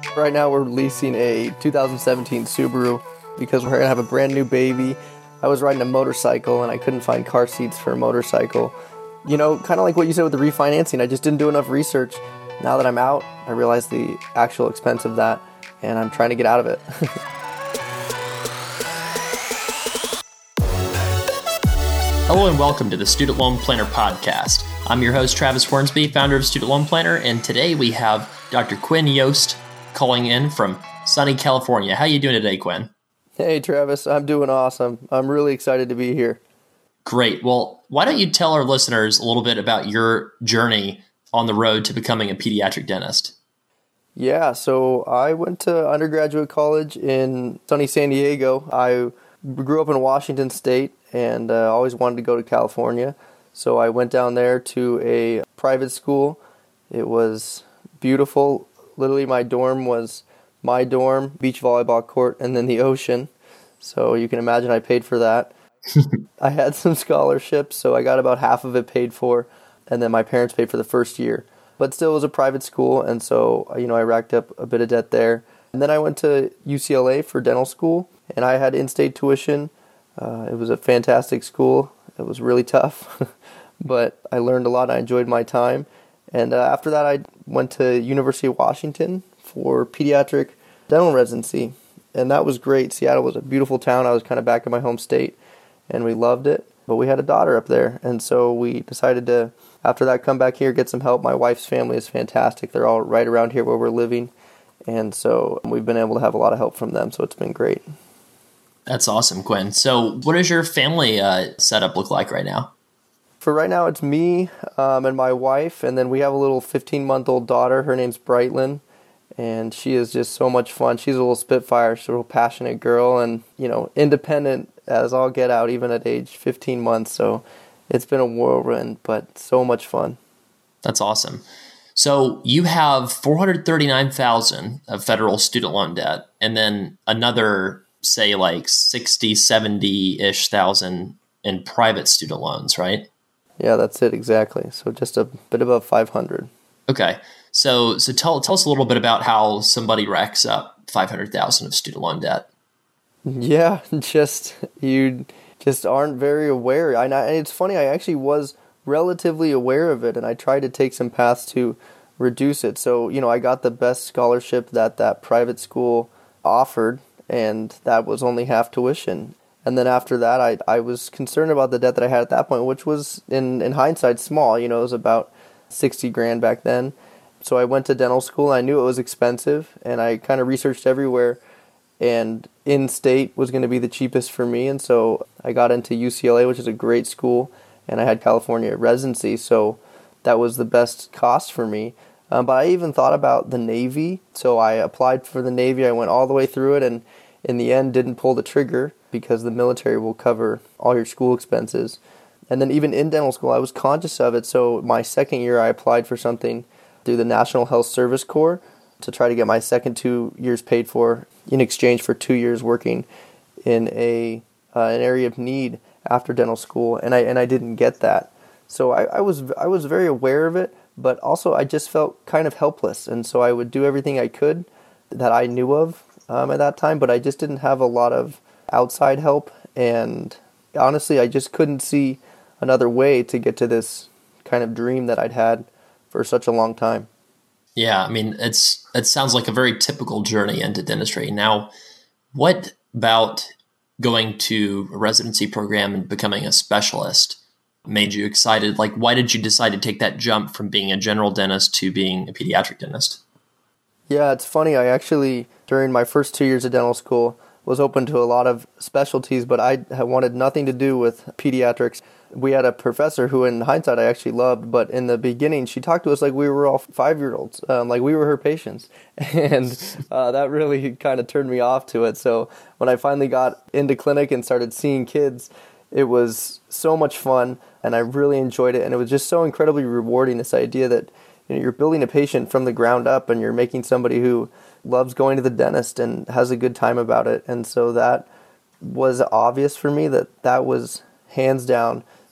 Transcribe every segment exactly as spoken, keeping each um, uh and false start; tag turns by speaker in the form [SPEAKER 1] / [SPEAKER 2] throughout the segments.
[SPEAKER 1] Right now we're leasing a two thousand seventeen Subaru because we're going to have a brand new baby. I was riding a motorcycle and I couldn't find car seats for a motorcycle. You know, kind of like what you said with the refinancing, I just didn't do enough research. Now that I'm out, I realize the actual expense of that, and I'm trying to get out of it.
[SPEAKER 2] Hello and welcome to the Student Loan Planner Podcast. I'm your host, Travis Hornsby, founder of Student Loan Planner, and today we have Doctor Quinn Yost calling in from sunny California. How you doing today, Quinn?
[SPEAKER 1] Hey, Travis. I'm doing awesome. I'm really excited to be here.
[SPEAKER 2] Great. Well, why don't you tell our listeners a little bit about your journey on the road to becoming a pediatric dentist?
[SPEAKER 1] Yeah, so I went to undergraduate college in sunny San Diego. I grew up in Washington State and uh, always wanted to go to California. So I went down there to a private school. It was beautiful. Literally, my dorm was my dorm, beach volleyball court, and then the ocean. So you can imagine I paid for that. I had some scholarships, so I got about half of it paid for, and then my parents paid for the first year. But still, it was a private school, and so you know I racked up a bit of debt there. And then I went to U C L A for dental school, and I had in-state tuition. Uh, it was a fantastic school. It was really tough, but I learned a lot. I enjoyed my time. And uh, after that, I went to University of Washington for pediatric dental residency, and that was great. Seattle was a beautiful town. I was kind of back in my home state, and we loved it. But we had a daughter up there, and so we decided to, after that, come back here, get some help. My wife's family is fantastic. They're all right around here where we're living, and so we've been able to have a lot of help from them, so it's been great.
[SPEAKER 2] That's awesome, Quinn. So what does your family uh, setup look like right now?
[SPEAKER 1] For right now, it's me um, and my wife, and then we have a little fifteen-month-old daughter. Her name's Brightlyn, and she is just so much fun. She's a little spitfire. She's a real passionate girl and, you know, independent as all get out, even at age fifteen months. So it's been a whirlwind, but so much fun.
[SPEAKER 2] That's awesome. So you have four hundred thirty-nine thousand dollars of federal student loan debt, and then another, say, like sixty, seventy-ish thousand in private student loans, right?
[SPEAKER 1] Yeah, that's it, exactly. So just a bit above five hundred.
[SPEAKER 2] Okay. So so tell tell us a little bit about how somebody racks up five hundred thousand of student loan debt.
[SPEAKER 1] Yeah, just you just aren't very aware. I, and it's funny, I actually was relatively aware of it, and I tried to take some paths to reduce it. So, you know, I got the best scholarship that that private school offered, and that was only half tuition. And then after that, I I was concerned about the debt that I had at that point, which was, in, in hindsight, small. You know, it was about sixty grand back then. So I went to dental school. I knew it was expensive, and I kind of researched everywhere, and in-state was going to be the cheapest for me. And so I got into U C L A, which is a great school, and I had California residency, so that was the best cost for me. Um, but I even thought about the Navy, so I applied for the Navy. I went all the way through it, and in the end didn't pull the trigger because the military will cover all your school expenses. And then even in dental school, I was conscious of it, so my second year I applied for something through the National Health Service Corps to try to get my second two years paid for in exchange for two years working in a uh, an area of need after dental school, and I and I didn't get that. So I, I was I was very aware of it, but also I just felt kind of helpless, and so I would do everything I could that I knew of um, at that time, but I just didn't have a lot of outside help, and honestly, I just couldn't see another way to get to this kind of dream that I'd had for such a long time.
[SPEAKER 2] Yeah, I mean, it's it sounds like a very typical journey into dentistry. Now, what about going to a residency program and becoming a specialist made you excited? Like, why did you decide to take that jump from being a general dentist to being a pediatric dentist?
[SPEAKER 1] Yeah, it's funny. I actually, during my first two years of dental school, was open to a lot of specialties, but I wanted nothing to do with pediatrics. We had a professor who, in hindsight, I actually loved, but in the beginning, she talked to us like we were all five-year-olds, um, like we were her patients, and uh, that really kind of turned me off to it. So when I finally got into clinic and started seeing kids, it was so much fun, and I really enjoyed it, and it was just so incredibly rewarding, this idea that, you know, you're building a patient from the ground up, and you're making somebody who loves going to the dentist and has a good time about it. And so that was obvious for me that that was hands down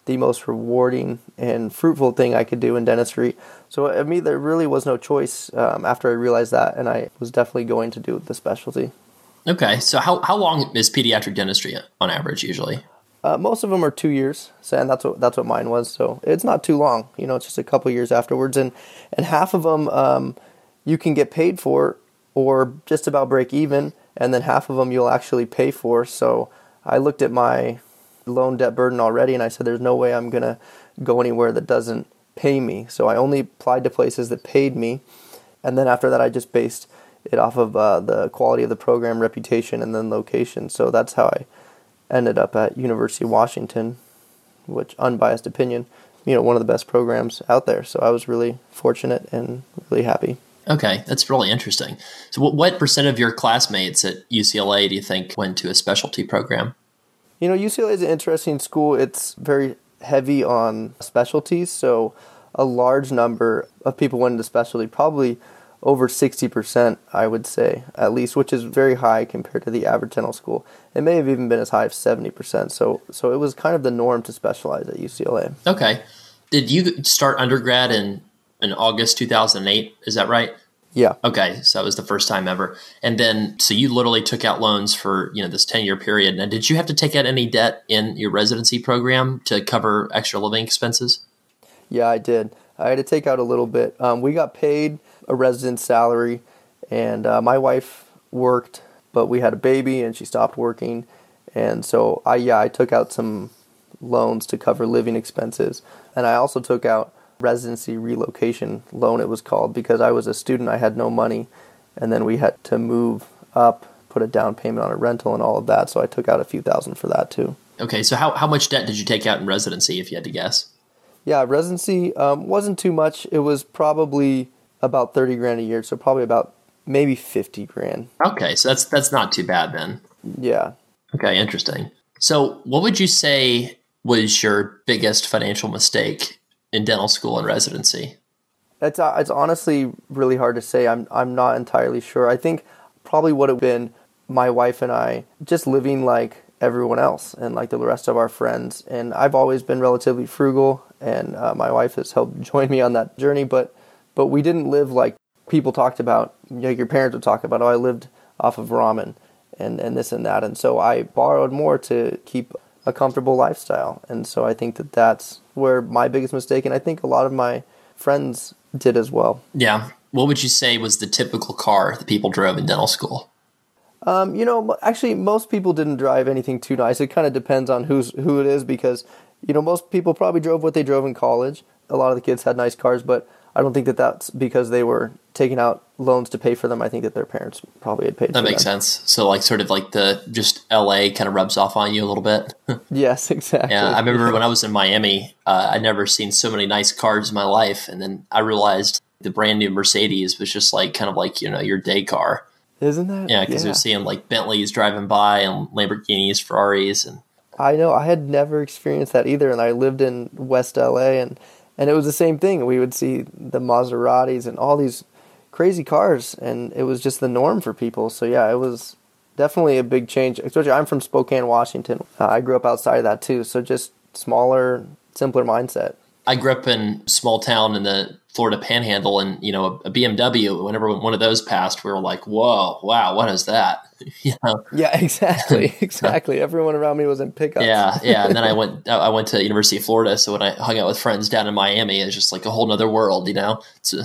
[SPEAKER 1] the most rewarding and fruitful thing I could do in dentistry. So I mean, there really was no choice um, after I realized that, and I was definitely going to do the specialty.
[SPEAKER 2] Okay, so how, how long is pediatric dentistry on average usually?
[SPEAKER 1] Uh, most of them are two years, so, and that's what that's what mine was. So it's not too long, you know. It's just a couple years afterwards, and and half of them um, you can get paid for, or just about break even, and then half of them you'll actually pay for. So I looked at my loan debt burden already, and I said, "There's no way I'm gonna go anywhere that doesn't pay me." So I only applied to places that paid me, and then after that, I just based it off of uh, the quality of the program, reputation, and then location. So that's how I ended up at University of Washington, which, unbiased opinion, you know, one of the best programs out there. So I was really fortunate and really happy.
[SPEAKER 2] Okay, that's really interesting. So what, what percent of your classmates at U C L A do you think went to a specialty program?
[SPEAKER 1] You know, U C L A is an interesting school. It's very heavy on specialties. So a large number of people went into specialty, probably over sixty percent, I would say, at least, which is very high compared to the average dental school. It may have even been as high as seventy percent. So so it was kind of the norm to specialize at U C L A.
[SPEAKER 2] Okay. Did you start undergrad in, in August two thousand eight? Is that right?
[SPEAKER 1] Yeah.
[SPEAKER 2] Okay, so that was the first time ever. And then, so you literally took out loans for, you know, this ten-year period. Now, did you have to take out any debt in your residency program to cover extra living expenses?
[SPEAKER 1] Yeah, I did. I had to take out a little bit. Um, we got paid a residence salary, and uh, my wife worked, but we had a baby and she stopped working, and so I yeah I took out some loans to cover living expenses, and I also took out residency relocation loan, it was called, because I was a student. I had no money, and then we had to move up, put a down payment on a rental and all of that, so I took out a few thousand for that too.
[SPEAKER 2] Okay, so how, how much debt did you take out in residency, if you had to guess?
[SPEAKER 1] Yeah, residency um, wasn't too much. It was probably about thirty grand a year, so probably about maybe fifty grand.
[SPEAKER 2] Okay, so that's that's not too bad then.
[SPEAKER 1] Yeah.
[SPEAKER 2] Okay, interesting. So what would you say was your biggest financial mistake in dental school and residency?
[SPEAKER 1] It's uh, it's honestly really hard to say. I'm I'm not entirely sure. I think probably would have been my wife and I just living like everyone else and like the rest of our friends. And I've always been relatively frugal, and uh, my wife has helped join me on that journey, but But we didn't live like people talked about, you know, your parents would talk about, oh, I lived off of ramen and, and this and that. And so I borrowed more to keep a comfortable lifestyle. And so I think that that's where my biggest mistake, and I think a lot of my friends did as well.
[SPEAKER 2] Yeah. What would you say was the typical car that people drove in dental school?
[SPEAKER 1] Um, you know, actually, most people didn't drive anything too nice. It kind of depends on who's who it is, because, you know, most people probably drove what they drove in college. A lot of the kids had nice cars, but I don't think that that's because they were taking out loans to pay for them. I think that their parents probably had paid for them.
[SPEAKER 2] That makes sense. So like sort of like the just L A kind of rubs off on you a little bit.
[SPEAKER 1] Yes, exactly.
[SPEAKER 2] Yeah, I remember when I was in Miami, uh, I'd never seen so many nice cars in my life. And then I realized the brand new Mercedes was just like kind of like, you know, your day car.
[SPEAKER 1] Isn't that?
[SPEAKER 2] Yeah, because
[SPEAKER 1] yeah.
[SPEAKER 2] you're seeing like Bentleys driving by and Lamborghinis, Ferraris. and
[SPEAKER 1] I know. I had never experienced that either. And I lived in West L A, and And it was the same thing. We would see the Maseratis and all these crazy cars, and it was just the norm for people. So yeah, it was definitely a big change. Especially, I'm from Spokane, Washington. Uh, I grew up outside of that too. So just smaller, simpler mindset.
[SPEAKER 2] I grew up in a small town in the Florida Panhandle, and you know, a B M W. Whenever one of those passed, we were like, "Whoa, wow, what is that?" You know?
[SPEAKER 1] Yeah, exactly, exactly. Everyone around me was in pickups.
[SPEAKER 2] Yeah, yeah. And then I went, I went to University of Florida. So when I hung out with friends down in Miami, it's just like a whole nother world, you know.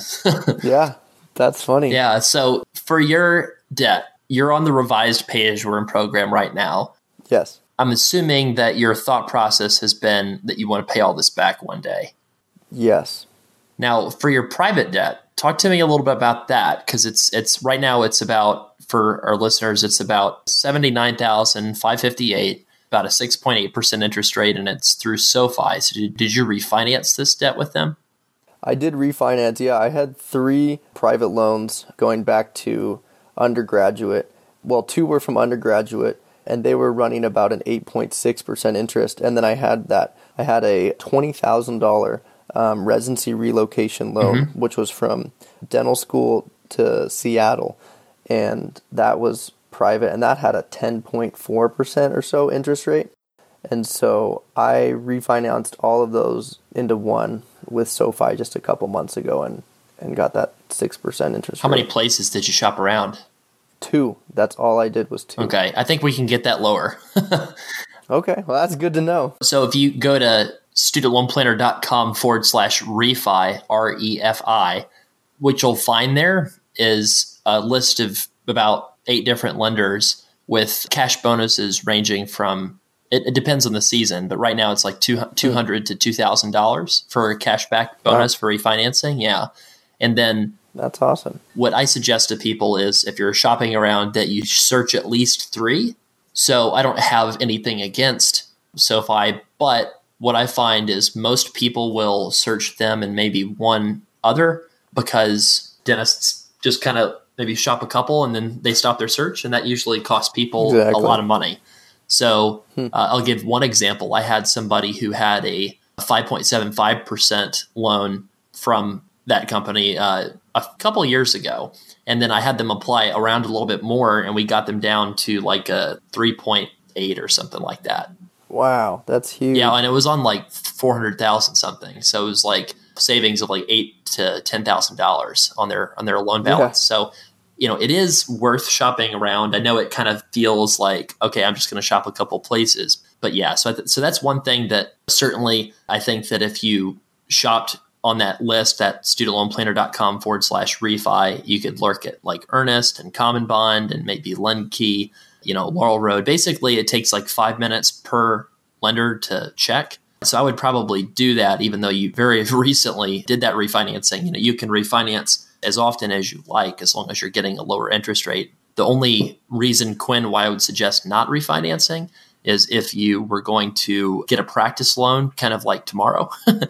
[SPEAKER 1] Yeah, that's funny.
[SPEAKER 2] Yeah. So for your debt, you're on the revised page. We're in program right now.
[SPEAKER 1] Yes.
[SPEAKER 2] I'm assuming that your thought process has been that you want to pay all this back one day.
[SPEAKER 1] Yes.
[SPEAKER 2] Now, for your private debt, talk to me a little bit about that, because it's it's right now it's about, for our listeners, it's about seventy-nine thousand five hundred fifty-eight dollars, about a six point eight percent interest rate, and it's through SoFi. So did, did you refinance this debt with them?
[SPEAKER 1] I did refinance. Yeah, I had three private loans going back to undergraduate. Well, two were from undergraduate, and they were running about an eight point six percent interest. And then I had that. I had a twenty thousand dollars um, residency relocation loan, mm-hmm. which was from dental school to Seattle. And that was private, and that had a ten point four percent or so interest rate. And so I refinanced all of those into one with SoFi just a couple months ago and, and got that six percent interest
[SPEAKER 2] How
[SPEAKER 1] rate.
[SPEAKER 2] many places did you shop around?
[SPEAKER 1] Two. That's all I did was two.
[SPEAKER 2] Okay. I think we can get that lower.
[SPEAKER 1] Okay. Well, that's good to know.
[SPEAKER 2] So if you go to studentloanplanner.com forward slash refi, R E F I, what you'll find there is a list of about eight different lenders with cash bonuses ranging from, it, it depends on the season, but right now it's like two, two hundred to two thousand dollars for a cashback bonus wow. for refinancing. Yeah. And then
[SPEAKER 1] that's awesome.
[SPEAKER 2] What I suggest to people is if you're shopping around that you search at least three. So I don't have anything against SoFi, but what I find is most people will search them and maybe one other because dentists just kind of maybe shop a couple and then they stop their search, and that usually costs people exactly. a lot of money. So hmm. uh, I'll give one example. I had somebody who had a five point seven five percent loan from that company uh, a couple of years ago. And then I had them apply around a little bit more, and we got them down to like a three point eight or something like that.
[SPEAKER 1] Wow, that's huge.
[SPEAKER 2] Yeah, and it was on like four hundred thousand something. So it was like savings of like eight to ten thousand dollars on their on their loan balance. Yeah. So, you know, it is worth shopping around. I know it kind of feels like, okay, I'm just going to shop a couple places, but yeah. So th- so that's one thing that certainly I think that if you shopped on that list at studentloanplanner.com forward slash refi, you could lurk at like Earnest and Common Bond and maybe LendKey, you know, Laurel Road. Basically, it takes like five minutes per lender to check. So I would probably do that, even though you very recently did that refinancing. You know, you can refinance as often as you like, as long as you're getting a lower interest rate. The only reason, Quinn, why I would suggest not refinancing is if you were going to get a practice loan kind of like tomorrow,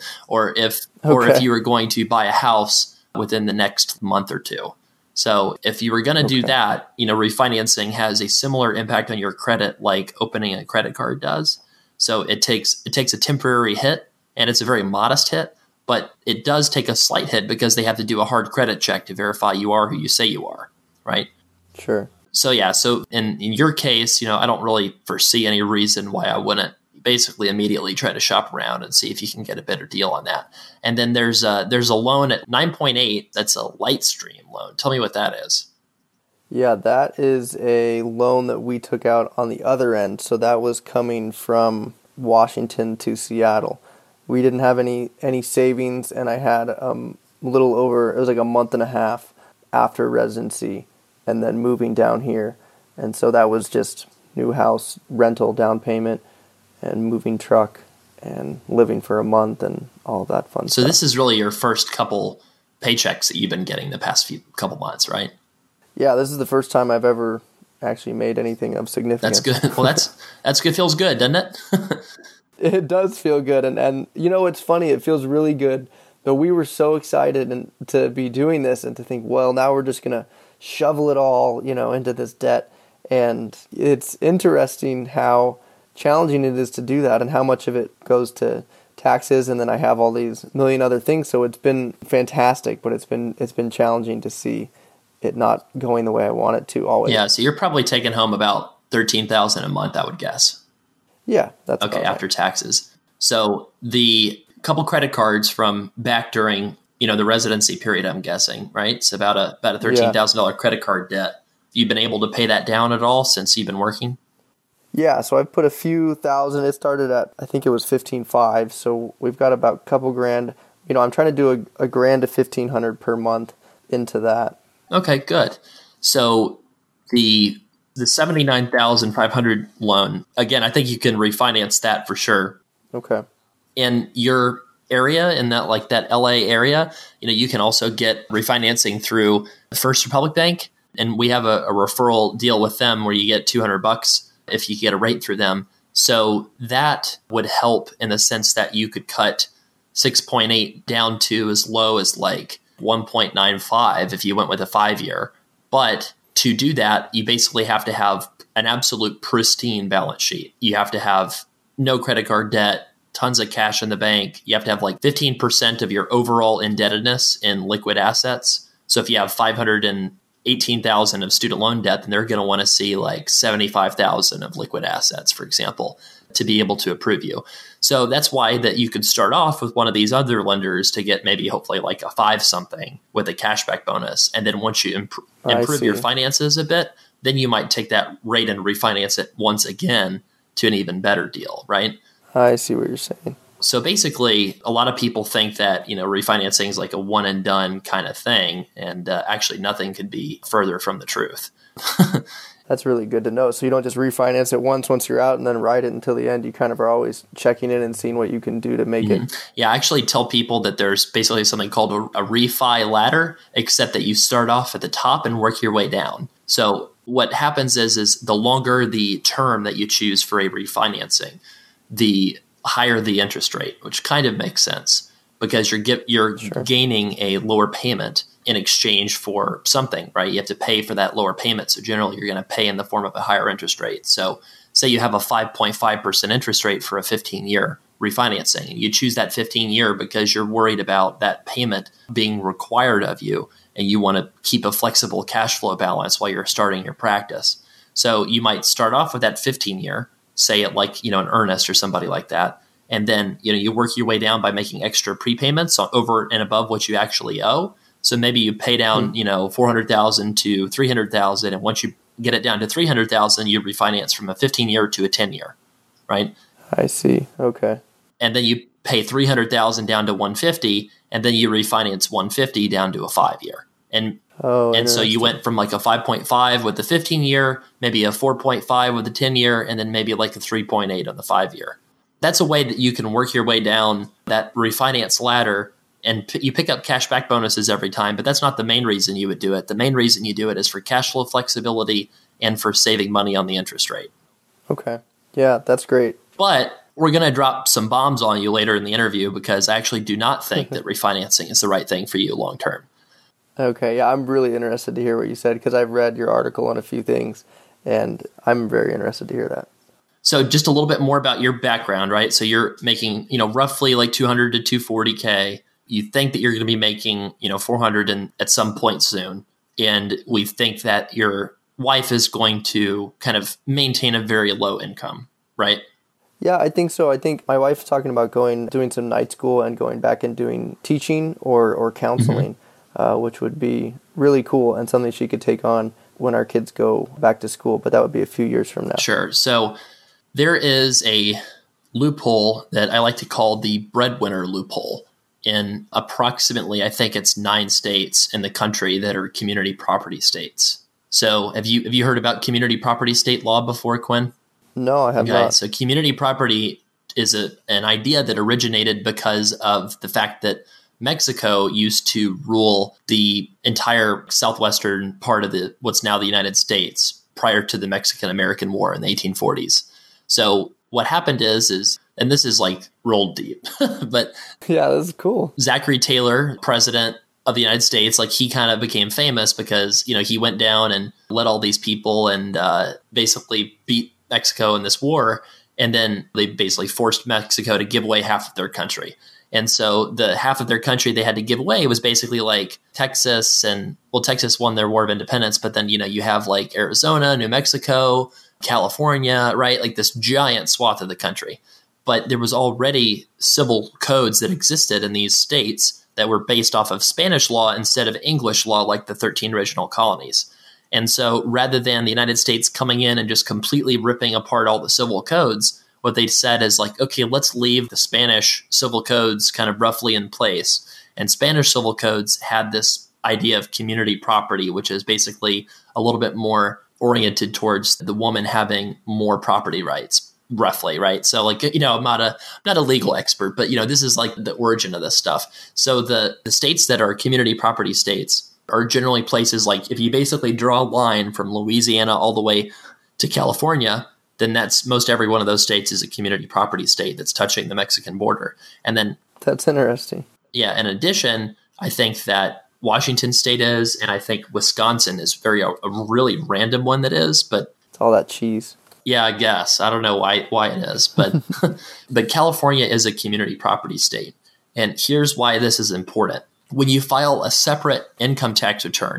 [SPEAKER 2] or if okay. or if you were going to buy a house within the next month or two. So if you were going to okay. do that, you know, refinancing has a similar impact on your credit like opening a credit card does. So it takes it takes a temporary hit, and it's a very modest hit, but it does take a slight hit because they have to do a hard credit check to verify you are who you say you are, right?
[SPEAKER 1] Sure.
[SPEAKER 2] So yeah, so in, in your case, you know, I don't really foresee any reason why I wouldn't basically immediately try to shop around and see if you can get a better deal on that. And then there's a, there's a loan at nine point eight that's a Lightstream loan. Tell me what that is.
[SPEAKER 1] Yeah, that is a loan that we took out on the other end. So that was coming from Washington to Seattle. We didn't have any, any savings, and I had um, a little over, it was like a month and a half after residency and then moving down here. And so that was just new house, rental, down payment, and moving truck, and living for a month and all that fun
[SPEAKER 2] so
[SPEAKER 1] stuff. So
[SPEAKER 2] this is really your first couple paychecks that you've been getting the past few couple months, right?
[SPEAKER 1] Yeah, this is the first time I've ever actually made anything of significance.
[SPEAKER 2] That's good. Well, that's that's good. Feels good, doesn't it?
[SPEAKER 1] It does feel good. And, and you know, it's funny. It feels really good. But we were so excited and to be doing this and to think, well, now we're just going to shovel it all, you know, into this debt. And it's interesting how challenging it is to do that and how much of it goes to taxes. And then I have all these million other things. So it's been fantastic, but it's been it's been challenging to see it not going the way I want it to always.
[SPEAKER 2] Yeah, so you're probably taking home about thirteen thousand dollars a month, I would guess.
[SPEAKER 1] Yeah, that's
[SPEAKER 2] okay,
[SPEAKER 1] about
[SPEAKER 2] after
[SPEAKER 1] right.
[SPEAKER 2] taxes. So the couple credit cards from back during, you know, the residency period, I'm guessing, right? It's about a about a thirteen thousand dollars yeah. credit card debt. You've been able to pay that down at all since you've been working?
[SPEAKER 1] Yeah, so I've put a few thousand. It started at, I think it was fifteen five. So we've got about a couple grand. You know, I'm trying to do a, a grand to fifteen hundred per month into that.
[SPEAKER 2] Okay, good. So the the seventy-nine thousand five hundred loan, again, I think you can refinance that for sure.
[SPEAKER 1] Okay.
[SPEAKER 2] In your area, in that like that L A area, you know, you can also get refinancing through First Republic Bank, and we have a, a referral deal with them where you get two hundred bucks if you get a rate through them. So that would help in the sense that you could cut six point eight down to as low as like one point nine five if you went with a five year. But to do that, you basically have to have an absolute pristine balance sheet. You have to have no credit card debt, tons of cash in the bank. You have to have like fifteen percent of your overall indebtedness in liquid assets. So if you have five hundred eighteen thousand of student loan debt, then they're going to want to see like seventy-five thousand of liquid assets, for example, to be able to approve you. So that's why that you could start off with one of these other lenders to get maybe hopefully like a five something with a cashback bonus. And then once you imp- improve your finances a bit, then you might take that rate and refinance it once again to an even better deal, right?
[SPEAKER 1] I see what you're saying.
[SPEAKER 2] So basically, a lot of people think that, you know, refinancing is like a one and done kind of thing. And uh, actually nothing could be further from the truth.
[SPEAKER 1] That's really good to know. So you don't just refinance it once, once you're out and then ride it until the end. You kind of are always checking in and seeing what you can do to make mm-hmm. it.
[SPEAKER 2] Yeah, I actually tell people that there's basically something called a, a refi ladder, except that you start off at the top and work your way down. So what happens is, is the longer the term that you choose for a refinancing, the higher the interest rate, which kind of makes sense because you're get, you're sure. gaining a lower payment in exchange for something, right? You have to pay for that lower payment. So generally you're going to pay in the form of a higher interest rate. So say you have a five point five percent interest rate for a fifteen year refinancing, and you choose that fifteen year because you're worried about that payment being required of you, and you want to keep a flexible cash flow balance while you're starting your practice. So you might start off with that fifteen year, say it like, you know, an Earnest or somebody like that. And then, you know, you work your way down by making extra prepayments over and above what you actually owe. So maybe you pay down, mm-hmm. you know, four hundred thousand to three hundred thousand. And once you get it down to three hundred thousand, you refinance from a fifteen year to a ten year, right?
[SPEAKER 1] I see. Okay.
[SPEAKER 2] And then you pay three hundred thousand down to one hundred fifty, and then you refinance one hundred fifty down to a five year. And
[SPEAKER 1] oh,
[SPEAKER 2] and so you went from like a five point five with the fifteen year, maybe a four point five with the ten year, and then maybe like a three point eight on the five year. That's a way that you can work your way down that refinance ladder, and p- you pick up cashback bonuses every time, but that's not the main reason you would do it. The main reason you do it is for cash flow flexibility and for saving money on the interest rate.
[SPEAKER 1] Okay. Yeah, that's great.
[SPEAKER 2] But we're going to drop some bombs on you later in the interview because I actually do not think that refinancing is the right thing for you long term.
[SPEAKER 1] Okay, yeah, I'm really interested to hear what you said because I've read your article on a few things, and I'm very interested to hear that.
[SPEAKER 2] So just a little bit more about your background, right? So you're making, you know, roughly like two hundred to two hundred forty K. You think that you're going to be making, you know, four hundred and at some point soon. And we think that your wife is going to kind of maintain a very low income, right?
[SPEAKER 1] Yeah, I think so. I think my wife's talking about going, doing some night school and going back and doing teaching or, or counseling, mm-hmm. uh, which would be really cool and something she could take on when our kids go back to school. But that would be a few years from now.
[SPEAKER 2] Sure. So there is a loophole that I like to call the breadwinner loophole in approximately, I think it's nine states in the country that are community property states. So have you have you heard about community property state law before, Quinn?
[SPEAKER 1] No, I have
[SPEAKER 2] okay,
[SPEAKER 1] not.
[SPEAKER 2] So community property is a, an idea that originated because of the fact that Mexico used to rule the entire southwestern part of the what's now the United States prior to the Mexican-American War in the eighteen forties. So what happened is, is and this is like rolled deep, but
[SPEAKER 1] yeah, this is cool.
[SPEAKER 2] Zachary Taylor, president of the United States, like he kind of became famous because, you know, he went down and led all these people and uh, basically beat Mexico in this war. And then they basically forced Mexico to give away half of their country. And so the half of their country they had to give away was basically like Texas and, well, Texas won their War of Independence, but then, you know, you have like Arizona, New Mexico, California, right? Like this giant swath of the country. But there was already civil codes that existed in these states that were based off of Spanish law instead of English law, like the thirteen original colonies. And so rather than the United States coming in and just completely ripping apart all the civil codes, what they said is like, okay, let's leave the Spanish civil codes kind of roughly in place. And Spanish civil codes had this idea of community property, which is basically a little bit more oriented towards the woman having more property rights, roughly, right? So like, you know, I'm not a not a legal expert, but, you know, this is like the origin of this stuff. So the, the states that are community property states are generally places like if you basically draw a line from Louisiana all the way to California, then that's most every one of those states is a community property state that's touching the Mexican border. And then
[SPEAKER 1] that's interesting.
[SPEAKER 2] Yeah. In addition, I think that Washington state is, and I think Wisconsin is very a, a really random one that is, but
[SPEAKER 1] it's all that cheese.
[SPEAKER 2] Yeah, I guess. I don't know why why it is, but but California is a community property state. And here's why this is important. When you file a separate income tax return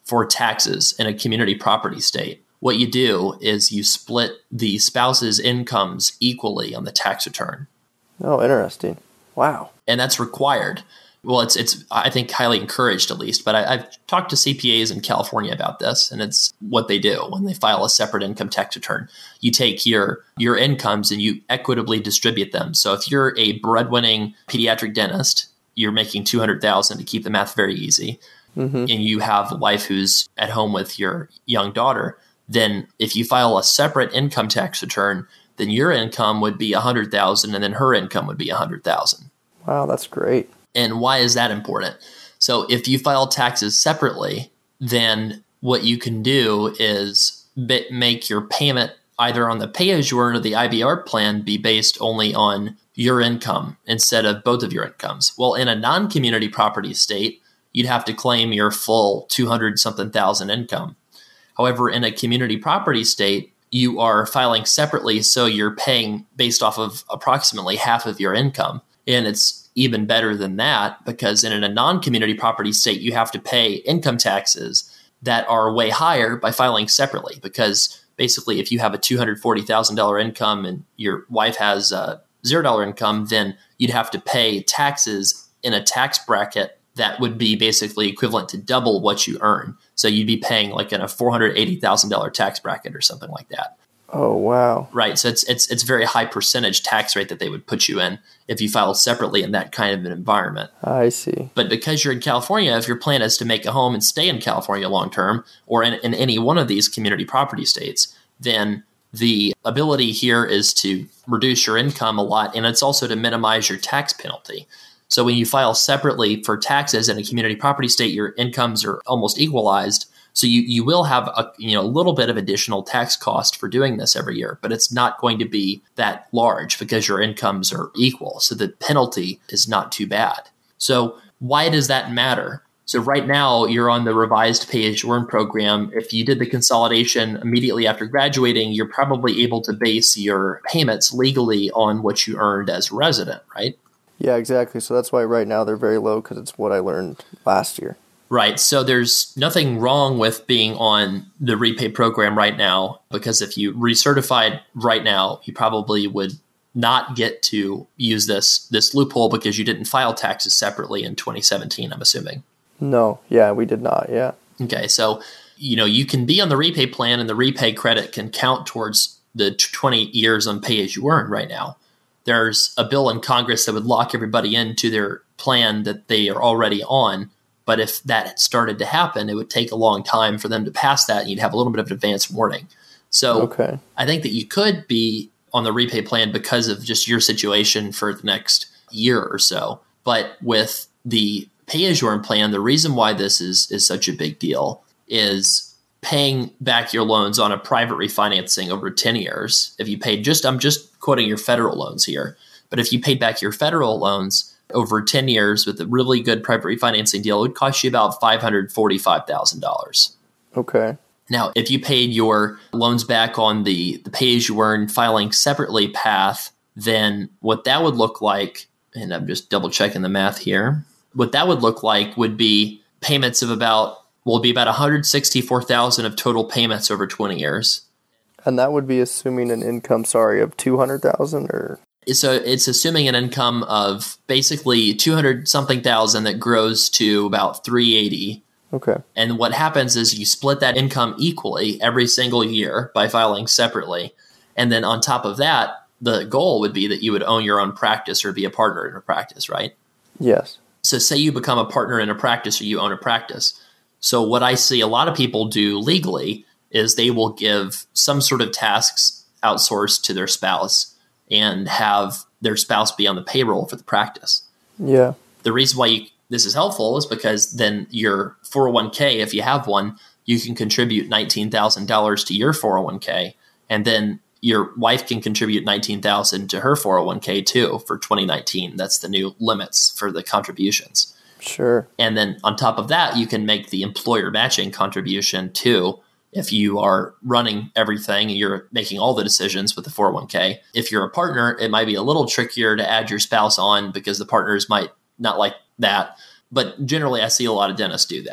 [SPEAKER 2] for taxes in a community property state, what you do is you split the spouse's incomes equally on the tax return.
[SPEAKER 1] Oh, interesting. Wow.
[SPEAKER 2] And that's required. Well, it's, it's I think, highly encouraged at least. But I, I've talked to C P As in California about this, and it's what they do when they file a separate income tax return. You take your, your incomes and you equitably distribute them. So if you're a breadwinning pediatric dentist, you're making two hundred thousand dollars to keep the math very easy, mm-hmm. and you have a wife who's at home with your young daughter, then if you file a separate income tax return, then your income would be one hundred thousand dollars and then her income would be one hundred thousand dollars.
[SPEAKER 1] Wow, that's great.
[SPEAKER 2] And why is that important? So if you file taxes separately, then what you can do is make your payment either on the pay-as-you-earn or the I B R plan be based only on your income instead of both of your incomes. Well, in a non-community property state, you'd have to claim your full two hundred something thousand income. However, in a community property state, you are filing separately, so you're paying based off of approximately half of your income. And it's even better than that, because in a non-community property state, you have to pay income taxes that are way higher by filing separately. Because basically, if you have a two hundred forty thousand dollars income and your wife has a zero dollars income, then you'd have to pay taxes in a tax bracket that would be basically equivalent to double what you earn. So you'd be paying like in a four hundred eighty thousand dollars tax bracket or something like that.
[SPEAKER 1] Oh, wow.
[SPEAKER 2] Right. So it's it's it's very high percentage tax rate that they would put you in if you filed separately in that kind of an environment.
[SPEAKER 1] I see.
[SPEAKER 2] But because you're in California, if your plan is to make a home and stay in California long term, or in, in any one of these community property states, then the ability here is to reduce your income a lot, and it's also to minimize your tax penalty. So when you file separately for taxes in a community property state, your incomes are almost equalized. So you, you will have a you know a little bit of additional tax cost for doing this every year, but it's not going to be that large because your incomes are equal. So the penalty is not too bad. So why does that matter? So right now you're on the revised pay-as-you-earn program. If you did the consolidation immediately after graduating, you're probably able to base your payments legally on what you earned as a resident, right?
[SPEAKER 1] Yeah, exactly. So that's why right now they're very low, because it's what I learned last year.
[SPEAKER 2] Right. So there's nothing wrong with being on the REPAY program right now, because if you recertified right now, you probably would not get to use this this loophole because you didn't file taxes separately in twenty seventeen, I'm assuming.
[SPEAKER 1] No. Yeah, we did not. Yeah.
[SPEAKER 2] Okay. So, you know, you can be on the REPAY plan, and the REPAY credit can count towards the twenty years on pay-as-you-earn right now. There's a bill in Congress that would lock everybody into their plan that they are already on. But if that started to happen, it would take a long time for them to pass that, and you'd have a little bit of an advance warning. So okay. I think that you could be on the REPAY plan because of just your situation for the next year or so. But with the pay-as-you-earn plan, the reason why this is, is such a big deal is paying back your loans on a private refinancing over ten years. If you paid just, I'm just quoting your federal loans here, but if you paid back your federal loans over ten years with a really good private refinancing deal, it would cost you about five hundred forty-five thousand dollars.
[SPEAKER 1] Okay.
[SPEAKER 2] Now, if you paid your loans back on the, the pay-as-you-earn filing separately path, then what that would look like, and I'm just double checking the math here, what that would look like would be payments of about, will be about one hundred sixty-four thousand dollars of total payments over twenty years.
[SPEAKER 1] And that would be assuming an income, sorry, of two hundred thousand dollars or?
[SPEAKER 2] So it's assuming an income of basically two hundred something thousand that grows to about three eighty.
[SPEAKER 1] Okay.
[SPEAKER 2] And what happens is you split that income equally every single year by filing separately. And then on top of that, the goal would be that you would own your own practice or be a partner in a practice, right?
[SPEAKER 1] Yes.
[SPEAKER 2] So say you become a partner in a practice or you own a practice. So what I see a lot of people do legally is they will give some sort of tasks outsourced to their spouse and have their spouse be on the payroll for the practice.
[SPEAKER 1] Yeah.
[SPEAKER 2] The reason why you, this is helpful is because then your four oh one k, if you have one, you can contribute nineteen thousand dollars to your four oh one k, and then your wife can contribute nineteen thousand dollars to her four oh one k too for twenty nineteen. That's the new limits for the contributions.
[SPEAKER 1] Sure.
[SPEAKER 2] And then on top of that, you can make the employer matching contribution too. If you are running everything and you're making all the decisions with the four oh one k, if you're a partner, it might be a little trickier to add your spouse on because the partners might not like that. But generally, I see a lot of dentists do that.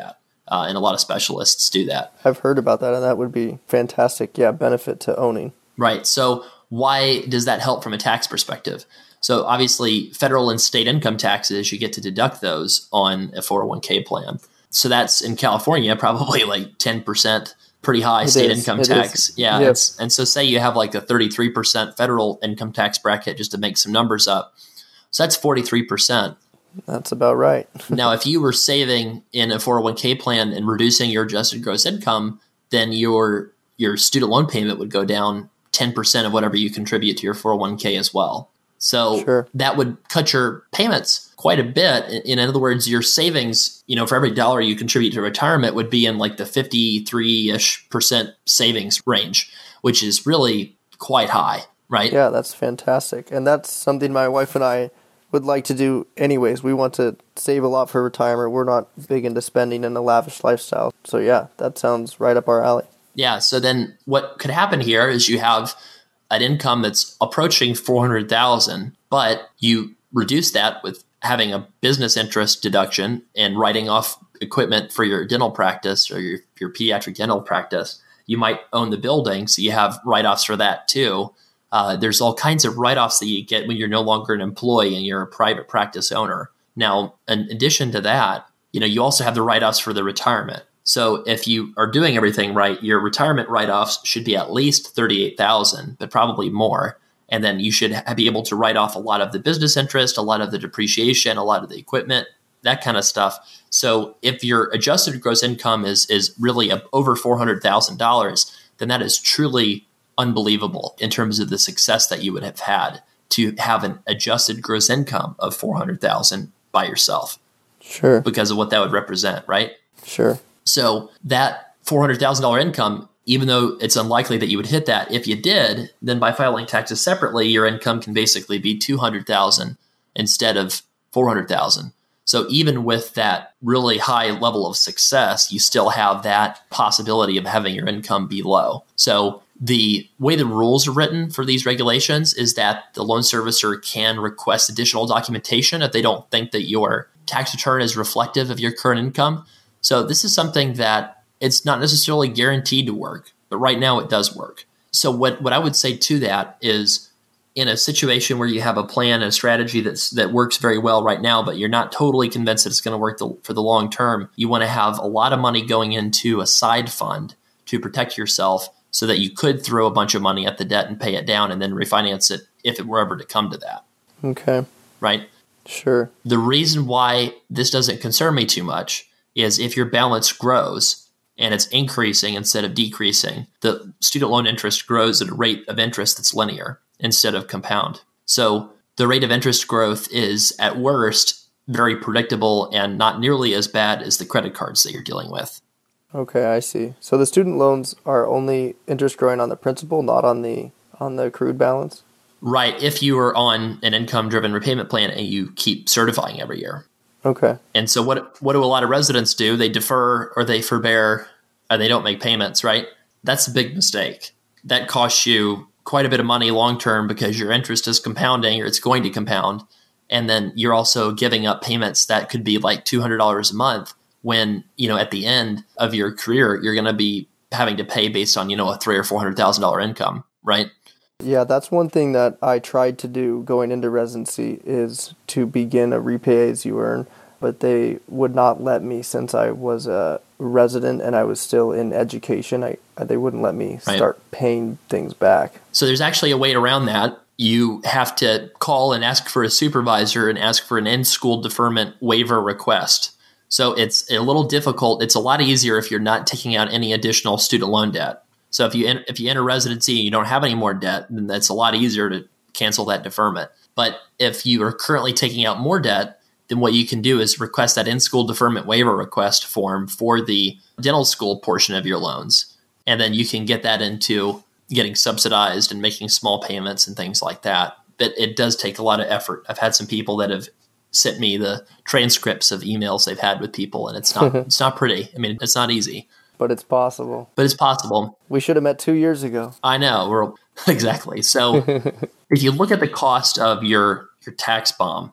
[SPEAKER 2] Uh, and a lot of specialists do that.
[SPEAKER 1] I've heard about that, and that would be fantastic. Yeah, benefit to owning.
[SPEAKER 2] Right. So why does that help from a tax perspective? So obviously, federal and state income taxes, you get to deduct those on a four oh one k plan. So that's in California, probably like ten percent, pretty high
[SPEAKER 1] It
[SPEAKER 2] state
[SPEAKER 1] is.
[SPEAKER 2] income
[SPEAKER 1] It
[SPEAKER 2] tax.
[SPEAKER 1] is.
[SPEAKER 2] Yeah.
[SPEAKER 1] Yep.
[SPEAKER 2] It's, and so say you have like a thirty-three percent federal income tax bracket, just to make some numbers up. So that's forty-three percent.
[SPEAKER 1] That's about right.
[SPEAKER 2] Now, if you were saving in a four oh one k plan and reducing your adjusted gross income, then your your student loan payment would go down ten percent of whatever you contribute to your four oh one k as well. So
[SPEAKER 1] Sure.
[SPEAKER 2] that would cut your payments quite a bit. In, in other words, your savings, you know, for every dollar you contribute to retirement would be in like the fifty-three-ish percent savings range, which is really quite high, right?
[SPEAKER 1] Yeah, that's fantastic. And that's something my wife and I would like to do anyways. We want to save a lot for retirement. We're not big into spending in a lavish lifestyle. So yeah, that sounds right up our alley.
[SPEAKER 2] Yeah. So then what could happen here is you have an income that's approaching four hundred thousand, but you reduce that with having a business interest deduction and writing off equipment for your dental practice or your, your pediatric dental practice. You might own the building, so you have write-offs for that too. Uh, there's all kinds of write-offs that you get when you're no longer an employee and you're a private practice owner. Now, in addition to that, you know, you also have the write-offs for the retirement. So if you are doing everything right, your retirement write-offs should be at least thirty-eight thousand, but probably more. And then you should be able to write off a lot of the business interest, a lot of the depreciation, a lot of the equipment, that kind of stuff. So if your adjusted gross income is is really over four hundred thousand dollars, then that is truly unbelievable in terms of the success that you would have had to have an adjusted gross income of four hundred thousand dollars by yourself.
[SPEAKER 1] Sure.
[SPEAKER 2] Because of what that would represent, right?
[SPEAKER 1] Sure.
[SPEAKER 2] So that four hundred thousand dollars income, even though it's unlikely that you would hit that, if you did, then by filing taxes separately, your income can basically be two hundred thousand dollars instead of four hundred thousand dollars. So even with that really high level of success, you still have that possibility of having your income be low. So the way the rules are written for these regulations is that the loan servicer can request additional documentation if they don't think that your tax return is reflective of your current income. So this is something that it's not necessarily guaranteed to work, but right now it does work. So what, what I would say to that is, in a situation where you have a plan and a strategy that's that works very well right now, but you're not totally convinced that it's going to work the, for the long term, you want to have a lot of money going into a side fund to protect yourself so that you could throw a bunch of money at the debt and pay it down and then refinance it if it were ever to come to that.
[SPEAKER 1] Okay.
[SPEAKER 2] Right?
[SPEAKER 1] Sure.
[SPEAKER 2] The reason why this doesn't concern me too much is if your balance grows and it's increasing instead of decreasing, the student loan interest grows at a rate of interest that's linear instead of compound. So the rate of interest growth is at worst very predictable and not nearly as bad as the credit cards that you're dealing with.
[SPEAKER 1] Okay, I see. So the student loans are only interest growing on the principal, not on the on the accrued balance?
[SPEAKER 2] Right, if you are on an income-driven repayment plan and you keep certifying every year.
[SPEAKER 1] Okay.
[SPEAKER 2] And so what what do a lot of residents do? They defer or they forbear and they don't make payments, right? That's a big mistake. That costs you quite a bit of money long-term because your interest is compounding or it's going to compound. And then you're also giving up payments that could be like two hundred dollars a month when, you know, at the end of your career, you're going to be having to pay based on, you know, a three or four hundred thousand dollars income, right?
[SPEAKER 1] Yeah, that's one thing that I tried to do going into residency is to begin a repay as you earn, but they would not let me since I was a resident and I was still in education. I they wouldn't let me
[SPEAKER 2] Right.
[SPEAKER 1] start paying things back.
[SPEAKER 2] So there's actually a way around that. You have to call and ask for a supervisor and ask for an in-school deferment waiver request. So it's a little difficult. It's a lot easier if you're not taking out any additional student loan debt. So if you en- if you enter residency and you don't have any more debt, then that's a lot easier to cancel that deferment. But if you are currently taking out more debt, then what you can do is request that in-school deferment waiver request form for the dental school portion of your loans. And then you can get that into getting subsidized and making small payments and things like that. But it does take a lot of effort. I've had some people that have sent me the transcripts of emails they've had with people, and it's not it's not pretty. I mean, it's not easy,
[SPEAKER 1] But it's possible.
[SPEAKER 2] but it's possible.
[SPEAKER 1] We should have met two years ago.
[SPEAKER 2] I know. We're exactly. So if you look at the cost of your your tax bomb,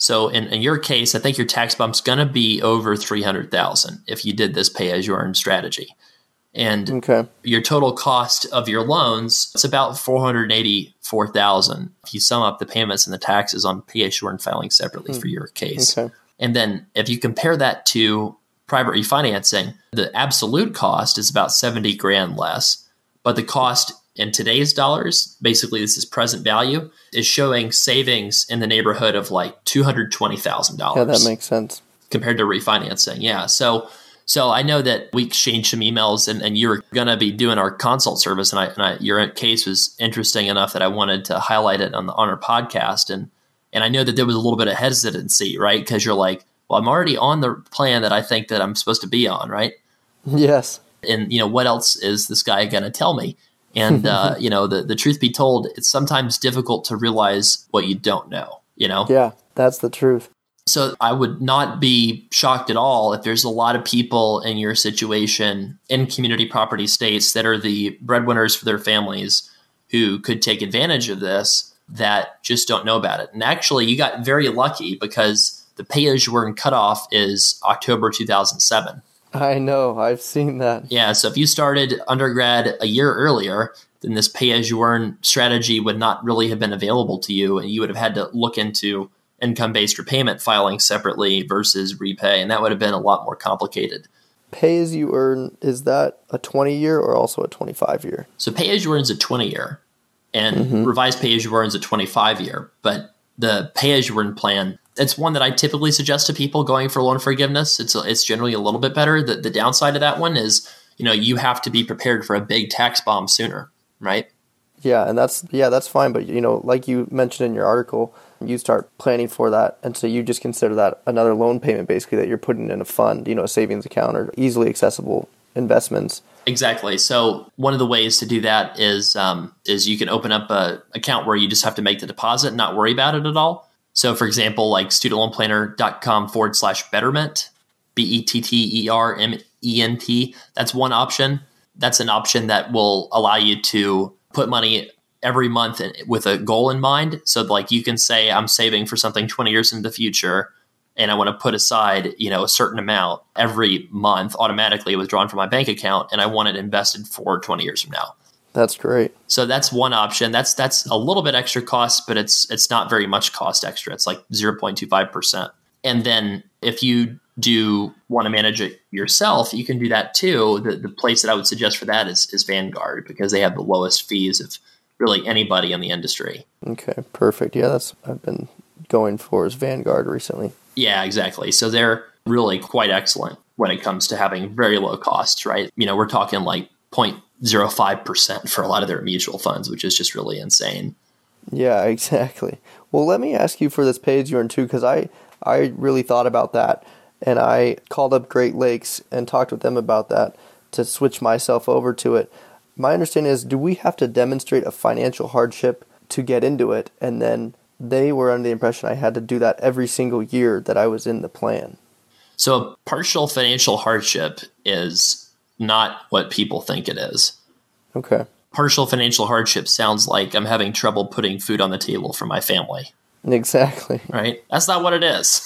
[SPEAKER 2] So in, in your case, I think your tax bump's going to be over three hundred thousand dollars if you did this pay as you earn strategy. And
[SPEAKER 1] okay.
[SPEAKER 2] your total cost of your loans, it's about four hundred eighty-four thousand dollars if you sum up the payments and the taxes on pay as you earn filing separately mm. for your case.
[SPEAKER 1] Okay.
[SPEAKER 2] And then if you compare that to private refinancing, the absolute cost is about seventy grand less, but the cost in today's dollars, basically this is present value, is showing savings in the neighborhood of like two hundred twenty thousand dollars.
[SPEAKER 1] Yeah, that makes sense.
[SPEAKER 2] Compared to refinancing. Yeah. So so I know that we exchanged some emails and, and you're going to be doing our consult service. And, I, and I, your case was interesting enough that I wanted to highlight it on, the, on our podcast. And and I know that there was a little bit of hesitancy, right? Because you're like, well, I'm already on the plan that I think that I'm supposed to be on, right?
[SPEAKER 1] Yes.
[SPEAKER 2] And, you know, what else is this guy going to tell me? And, uh, you know, the, the truth be told, it's sometimes difficult to realize what you don't know, you know?
[SPEAKER 1] Yeah, that's the truth.
[SPEAKER 2] So I would not be shocked at all if there's a lot of people in your situation in community property states that are the breadwinners for their families who could take advantage of this that just don't know about it. And actually, you got very lucky because the pay-as-you-earn cutoff is October two thousand seven.
[SPEAKER 1] I know. I've seen that.
[SPEAKER 2] Yeah. So if you started undergrad a year earlier, then this pay-as-you-earn strategy would not really have been available to you, and you would have had to look into income-based repayment filing separately versus repay, and that would have been a lot more complicated.
[SPEAKER 1] Pay-as-you-earn, is that a twenty-year or also a twenty-five-year?
[SPEAKER 2] So pay-as-you-earn is a twenty-year, and mm-hmm. revised pay-as-you-earn is a twenty-five-year, but the pay-as-you-earn plan, it's one that I typically suggest to people going for loan forgiveness. It's it's generally a little bit better. The, the downside of that one is, you know, you have to be prepared for a big tax bomb sooner, right?
[SPEAKER 1] Yeah, and that's yeah, that's fine. But, you know, like you mentioned in your article, you start planning for that. And so you just consider that another loan payment, basically, that you're putting in a fund, you know, a savings account or easily accessible investments.
[SPEAKER 2] Exactly. So one of the ways to do that is um, is you can open up a account where you just have to make the deposit and not worry about it at all. So, for example, like studentloanplanner.com forward slash betterment, B E T T E R M E N T. That's one option. That's an option that will allow you to put money every month with a goal in mind. So like you can say, I'm saving for something twenty years into the future, and I want to put aside, you know, a certain amount every month automatically withdrawn from my bank account, and I want it invested for twenty years from now.
[SPEAKER 1] That's great.
[SPEAKER 2] So that's one option. That's that's a little bit extra cost, but it's it's not very much cost extra. It's like zero point two five percent. And then if you do want to manage it yourself, you can do that too. The the place that I would suggest for that is is Vanguard, because they have the lowest fees of really anybody in the industry.
[SPEAKER 1] Okay, perfect. Yeah, that's I've been going for is Vanguard recently.
[SPEAKER 2] Yeah, exactly. So they're really quite excellent when it comes to having very low costs, right? You know, we're talking like zero point zero five percent for a lot of their mutual funds, which is just really insane.
[SPEAKER 1] Yeah, exactly. Well, let me ask you for this pay-as-you-earn too, because I, I really thought about that, and I called up Great Lakes and talked with them about that to switch myself over to it. My understanding is, do we have to demonstrate a financial hardship to get into it? And then they were under the impression I had to do that every single year that I was in the plan.
[SPEAKER 2] So a partial financial hardship is not what people think it is.
[SPEAKER 1] Okay.
[SPEAKER 2] Partial financial hardship sounds like I'm having trouble putting food on the table for my family.
[SPEAKER 1] Exactly.
[SPEAKER 2] Right? That's not what it is.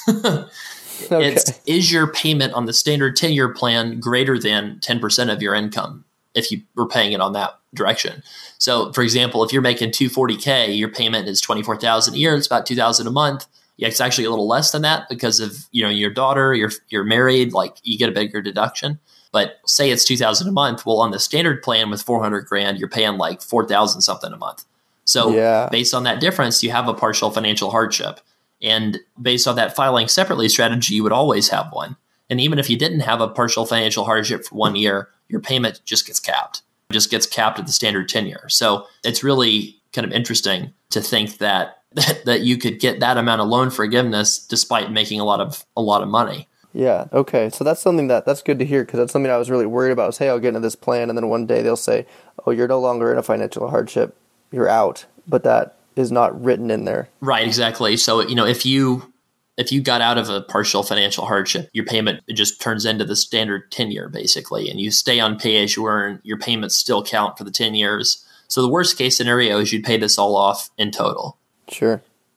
[SPEAKER 1] Okay.
[SPEAKER 2] It's, is your payment on the standard ten-year plan greater than ten percent of your income if you were paying it on that direction? So, for example, if you're making two hundred forty K, your payment is twenty-four thousand dollars a year. It's about two thousand dollars a month. Yeah, it's actually a little less than that because of, you know, your daughter, you're you're married, like you get a bigger deduction. But say it's two thousand dollars a month. Well, on the standard plan with four hundred grand, you're paying like four thousand something a month. So
[SPEAKER 1] yeah.
[SPEAKER 2] Based on that difference, you have a partial financial hardship. And based on that filing separately strategy, you would always have one. And even if you didn't have a partial financial hardship for one year, your payment just gets capped. It just gets capped at the standard ten year. So it's really kind of interesting to think that, that that you could get that amount of loan forgiveness despite making a lot of a lot of money.
[SPEAKER 1] Yeah. Okay. So that's something that that's good to hear, because that's something I was really worried about. Was, hey, I'll get into this plan, and then one day they'll say, "Oh, you're no longer in a financial hardship. You're out." But that is not written in there.
[SPEAKER 2] Right. Exactly. So, you know, if you if you got out of a partial financial hardship, your payment it just turns into the standard ten year basically, and you stay on pay as you earn. Your payments still count for the ten years. So the worst case scenario is you'd pay this all off in total.
[SPEAKER 1] Sure.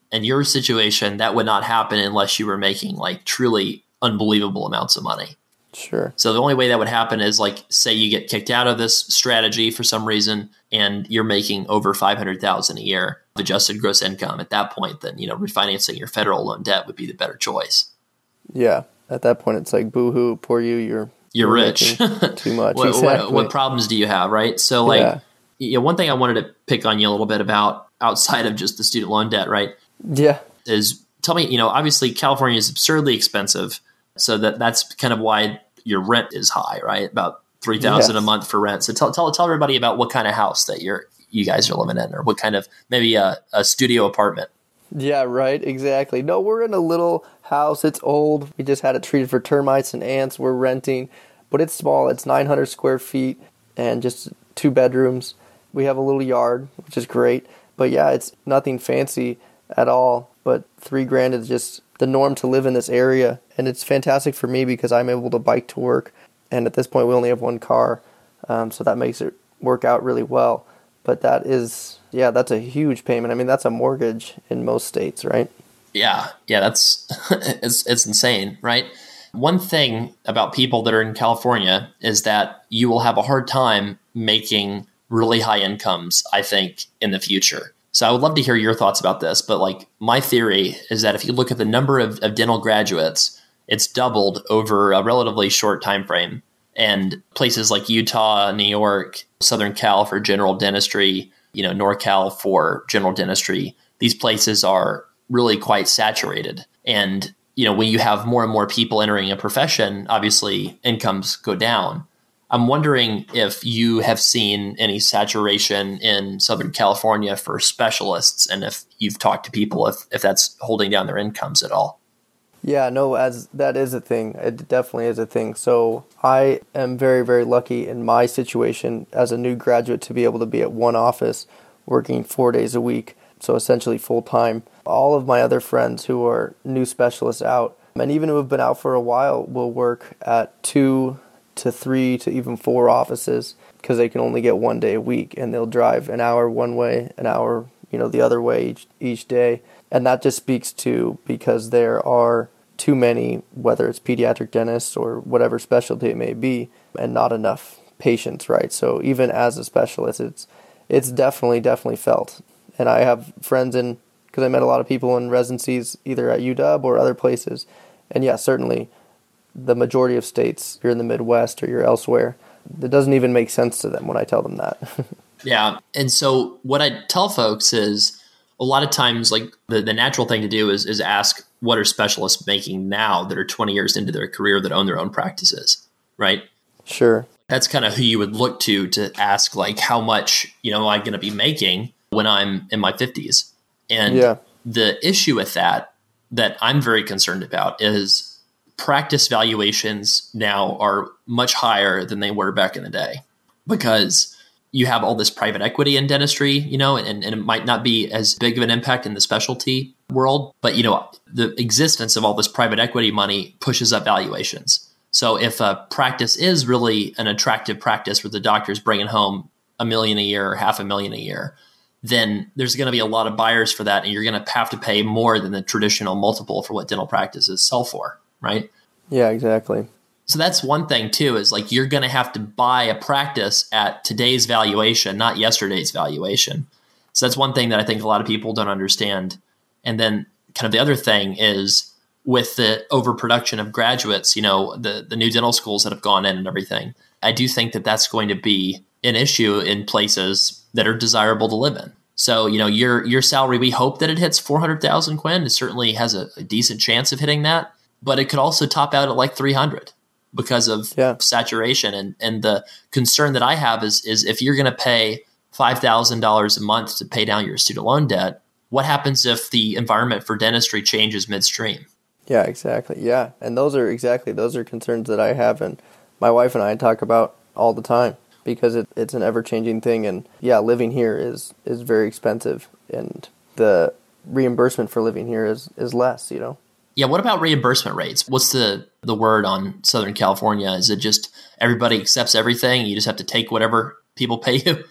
[SPEAKER 2] in your situation, that would not happen unless you were making like truly unbelievable amounts of money.
[SPEAKER 1] Sure.
[SPEAKER 2] So the only way that would happen is like, say you get kicked out of this strategy for some reason and you're making over five hundred thousand dollars a year of adjusted gross income. At that point, then, you know, refinancing your federal loan debt would be the better choice.
[SPEAKER 1] Yeah. At that point, it's like, boo-hoo, poor you, you're,
[SPEAKER 2] you're, you're rich.
[SPEAKER 1] Too much.
[SPEAKER 2] what,
[SPEAKER 1] exactly.
[SPEAKER 2] what, what problems do you have, right? So like, yeah. you know, one thing I wanted to pick on you a little bit about outside of just the student loan debt, right?
[SPEAKER 1] Yeah.
[SPEAKER 2] Is tell me, you know, obviously California is absurdly expensive. So that that's kind of why your rent is high, right? About three thousand dollars yes. a month for rent. So tell, tell, tell everybody about what kind of house that you're, you guys are living in, or what kind of, maybe a, a studio apartment.
[SPEAKER 1] Yeah, right. Exactly. No, we're in a little house. It's old. We just had it treated for termites and ants. We're renting, but it's small. It's nine hundred square feet and just two bedrooms. We have a little yard, which is great. But yeah, it's nothing fancy at all. But three grand is just the norm to live in this area. And it's fantastic for me because I'm able to bike to work. And at this point, we only have one car. Um, so that makes it work out really well. But that is, yeah, that's a huge payment. I mean, that's a mortgage in most states, right?
[SPEAKER 2] Yeah. Yeah, that's, it's, it's insane, right? One thing about people that are in California is that you will have a hard time making really high incomes, I think, in the future. So I would love to hear your thoughts about this. But like my theory is that if you look at the number of, of dental graduates, it's doubled over a relatively short time frame. And places like Utah, New York, Southern Cal for general dentistry, you know, NorCal for general dentistry, these places are really quite saturated. And, you know, when you have more and more people entering a profession, obviously incomes go down. I'm wondering if you have seen any saturation in Southern California for specialists, and if you've talked to people, if, if that's holding down their incomes at all.
[SPEAKER 1] Yeah, no, as that is a thing. It definitely is a thing. So I am very, very lucky in my situation as a new graduate to be able to be at one office working four days a week, so essentially full time. All of my other friends who are new specialists out, and even who have been out for a while, will work at two to three to even four offices because they can only get one day a week, and they'll drive an hour one way, an hour, you know, the other way each, each day. And that just speaks to because there are too many, whether it's pediatric dentists or whatever specialty it may be, and not enough patients, right? So even as a specialist, it's it's definitely, definitely felt. And I have friends in, because I met a lot of people in residencies either at U W or other places. And yeah, certainly the majority of states, you're in the Midwest or you're elsewhere, it doesn't even make sense to them when I tell them that.
[SPEAKER 2] Yeah. And so what I tell folks is a lot of times, like the, the natural thing to do is, is ask, what are specialists making now that are twenty years into their career that own their own practices, right?
[SPEAKER 1] Sure.
[SPEAKER 2] That's kind of who you would look to to ask, like, how much, you know, am I going to be making when I'm in my fifties? And yeah. The issue with that, that I'm very concerned about, is practice valuations now are much higher than they were back in the day, because you have all this private equity in dentistry, you know, and, and it might not be as big of an impact in the specialty world, but, you know, the existence of all this private equity money pushes up valuations. So if a practice is really an attractive practice where the doctor's bringing home a million a year or half a million a year, then there's going to be a lot of buyers for that, and you're going to have to pay more than the traditional multiple for what dental practices sell for, right?
[SPEAKER 1] Yeah, exactly.
[SPEAKER 2] So that's one thing too, is like you're going to have to buy a practice at today's valuation, not yesterday's valuation. So that's one thing that I think a lot of people don't understand. And then kind of the other thing is with the overproduction of graduates, you know, the, the new dental schools that have gone in and everything, I do think that that's going to be an issue in places that are desirable to live in. So, you know, your your salary, we hope that it hits four hundred thousand, Quinn. It certainly has a, a decent chance of hitting that, but it could also top out at like three hundred. Because of yeah. saturation. And, and the concern that I have is, is if you're going to pay five thousand dollars a month to pay down your student loan debt, what happens if the environment for dentistry changes midstream?
[SPEAKER 1] Yeah, exactly. Yeah. And those are exactly, those are concerns that I have. And my wife and I talk about all the time, because it, it's an ever-changing thing. And yeah, living here is, is very expensive, and the reimbursement for living here is, is less, you know?
[SPEAKER 2] Yeah. What about reimbursement rates? What's the, the word on Southern California? Is it just everybody accepts everything? You just have to take whatever people pay you?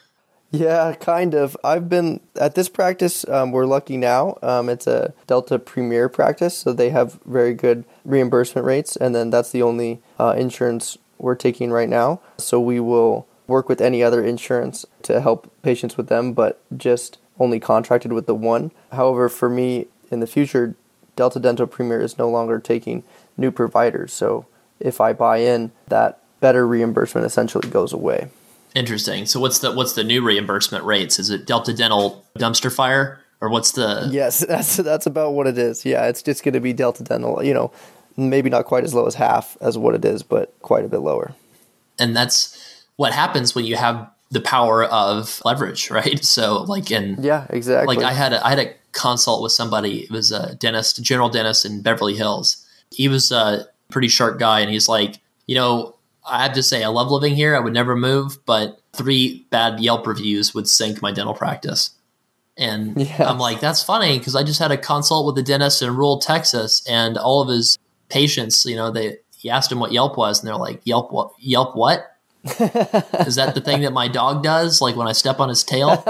[SPEAKER 1] Yeah, kind of. I've been at this practice. Um, we're lucky now. Um, it's a Delta Premier practice, so they have very good reimbursement rates, and then that's the only uh, insurance we're taking right now. So we will work with any other insurance to help patients with them, but just only contracted with the one. However, for me in the future, Delta Dental Premier is no longer taking new providers. So if I buy in, that better reimbursement essentially goes away.
[SPEAKER 2] Interesting. So what's the what's the new reimbursement rates? Is it Delta Dental dumpster fire, or what's the?
[SPEAKER 1] Yes, that's that's about what it is. Yeah, it's just going to be Delta Dental. You know, maybe not quite as low as half as what it is, but quite a bit lower.
[SPEAKER 2] And that's what happens when you have the power of leverage, right? So like in
[SPEAKER 1] yeah, exactly.
[SPEAKER 2] Like I had a, I had a consult with somebody. It was a dentist, general dentist in Beverly Hills. He was a pretty sharp guy, and he's like, you know, I have to say, I love living here. I would never move, but three bad Yelp reviews would sink my dental practice. And yes. I'm like, that's funny, because I just had a consult with a dentist in rural Texas, and all of his patients, you know, they he asked him what Yelp was, and they're like, Yelp what? Yelp what? Is that the thing that my dog does, like when I step on his tail?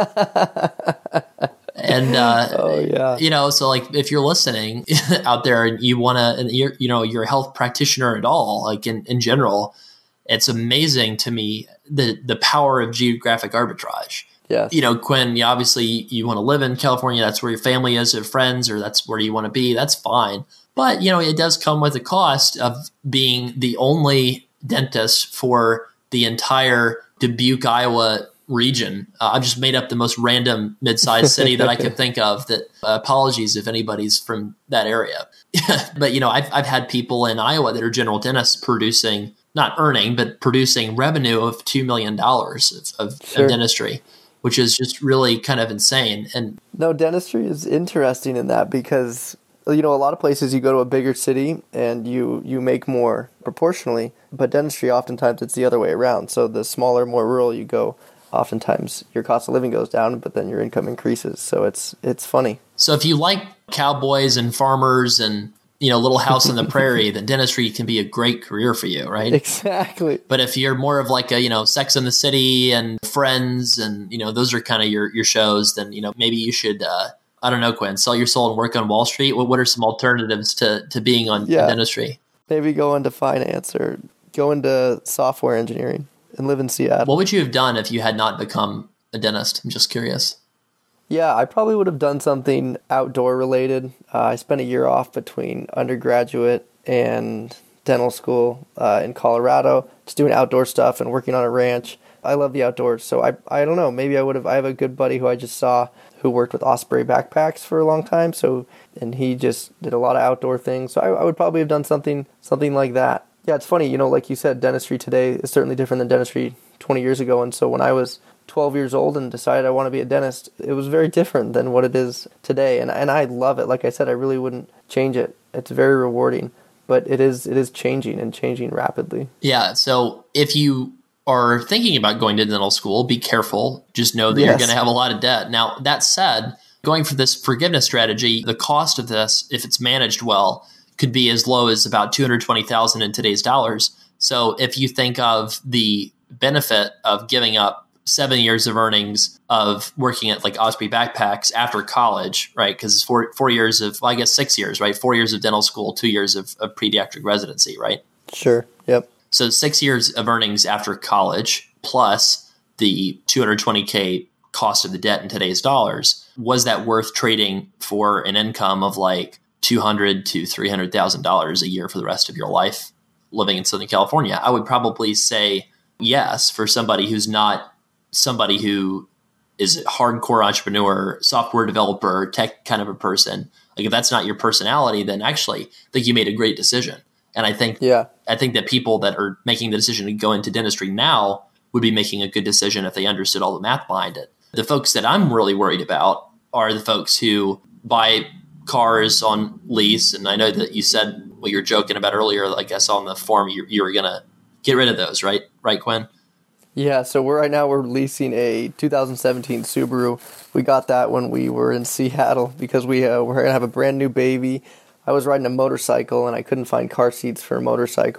[SPEAKER 2] And, uh,
[SPEAKER 1] oh, yeah.
[SPEAKER 2] you know, so like if you're listening out there and you want to, and you're, you know, you're a health practitioner at all, like in, in general, it's amazing to me the, the power of geographic arbitrage.
[SPEAKER 1] Yeah.
[SPEAKER 2] You know, Quinn, you obviously you want to live in California. That's where your family is, or friends, or that's where you want to be. That's fine. But, you know, it does come with a cost of being the only dentist for the entire Dubuque, Iowa region. Uh, I've just made up the most random mid-sized city that I could think of. That uh, apologies if anybody's from that area. But, you know, I've, I've had people in Iowa that are general dentists producing, not earning, but producing revenue of two million dollars of, of,
[SPEAKER 1] sure.
[SPEAKER 2] of dentistry, which is just really kind of insane. And
[SPEAKER 1] no, dentistry is interesting in that because, you know, a lot of places you go to a bigger city and you, you make more proportionally, but dentistry oftentimes it's the other way around. So the smaller, more rural you go, oftentimes your cost of living goes down, but then your income increases. So it's it's funny.
[SPEAKER 2] So if you like cowboys and farmers and, you know, Little House on the Prairie, then dentistry can be a great career for you, right?
[SPEAKER 1] Exactly.
[SPEAKER 2] But if you're more of like a, you know, Sex and the City and Friends and, you know, those are kind of your, your shows, then, you know, maybe you should, uh, I don't know, Quinn, sell your soul and work on Wall Street. What, what are some alternatives to, to being on
[SPEAKER 1] yeah.
[SPEAKER 2] dentistry?
[SPEAKER 1] Maybe go into finance or go into software engineering and live in Seattle.
[SPEAKER 2] What would you have done if you had not become a dentist? I'm just curious.
[SPEAKER 1] Yeah, I probably would have done something outdoor related. Uh, I spent a year off between undergraduate and dental school uh, in Colorado, just doing outdoor stuff and working on a ranch. I love the outdoors, so I I don't know. Maybe I would have. I have a good buddy who I just saw who worked with Osprey backpacks for a long time. So and he just did a lot of outdoor things. So I, I would probably have done something something like that. Yeah, it's funny, you know, like you said, dentistry today is certainly different than dentistry twenty years ago. And so when I was twelve years old and decided I want to be a dentist, it was very different than what it is today. And and I love it. Like I said, I really wouldn't change it. It's very rewarding, but it is it is changing and changing rapidly.
[SPEAKER 2] Yeah. So if you are thinking about going to dental school, be careful. Just know that
[SPEAKER 1] yes.
[SPEAKER 2] you're going to have a lot of debt. Now, that said, going for this forgiveness strategy, the cost of this, if it's managed well, could be as low as about two hundred twenty thousand dollars in today's dollars. So if you think of the benefit of giving up seven years of earnings of working at like Osprey Backpacks after college, right? Because it's four, four years of, well, I guess six years, right? Four years of dental school, two years of, of pediatric residency, right?
[SPEAKER 1] Sure. Yep.
[SPEAKER 2] So six years of earnings after college plus the two hundred twenty K cost of the debt in today's dollars. Was that worth trading for an income of like two hundred to three hundred thousand dollars a year for the rest of your life living in Southern California? I would probably say yes, for somebody who's not somebody who is a hardcore entrepreneur, software developer, tech kind of a person. Like if that's not your personality, then actually I think you made a great decision. And I think,
[SPEAKER 1] yeah.
[SPEAKER 2] I think that people that are making the decision to go into dentistry now would be making a good decision if they understood all the math behind it. The folks that I'm really worried about are the folks who buy cars on lease. And I know that you said what you were joking about earlier, like I saw on the form, you, you were going to get rid of those, right? Right, Quinn?
[SPEAKER 1] Yeah, so we're right now we're leasing a two thousand seventeen Subaru. We got that when we were in Seattle because we uh, we're gonna have a brand new baby. I was riding a motorcycle and I couldn't find car seats for a motorcycle,